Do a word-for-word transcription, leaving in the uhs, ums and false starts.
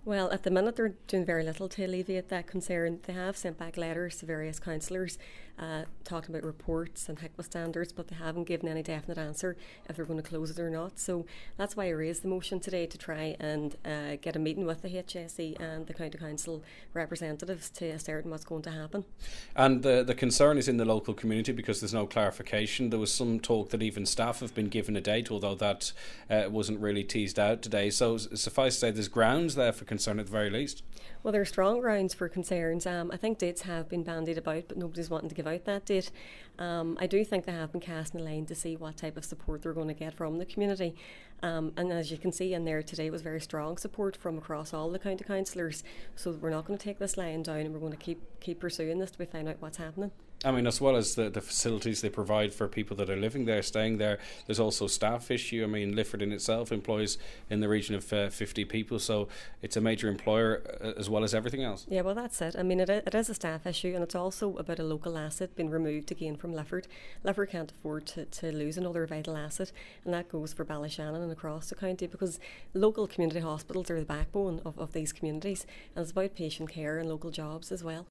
Well, at the minute they're doing very little to alleviate that concern. They have sent back letters to various councillors uh, talking about reports and HICWA standards, but they haven't given any definite answer if they're going to close it or not. So that's why I raised the motion today, to try and uh, get a meeting with the H S E and the County Council representatives to ascertain what's going to happen. And the, the concern is in the local community because there's no clarification. There was some talk that even staff have been given a date, although that uh, wasn't really teased out today. So suffice to say, there's grounds there for concern at the very least. Well, there are strong grounds for concerns. Um, I think dates have been bandied about, but nobody's wanting to give out that date. Um, I do think they have been casting a line to see what type of support they're going to get from the community. Um, and as you can see in there today, was very strong support from across all the county councillors. So we're not going to take this line down, and we're going to keep keep pursuing this till we find out what's happening. I mean, as well as the, the facilities they provide for people that are living there, staying there, there's also staff issue. I mean, Lifford in itself employs in the region of uh, fifty people, so it's a major employer uh, as well as everything else. Yeah, well, that's it. I mean, it, it is a staff issue, and it's also about a local asset being removed again from Lifford. Lifford can't afford to, to lose another vital asset, and that goes for Ballyshannon and across the county, because local community hospitals are the backbone of, of these communities, and it's about patient care and local jobs as well.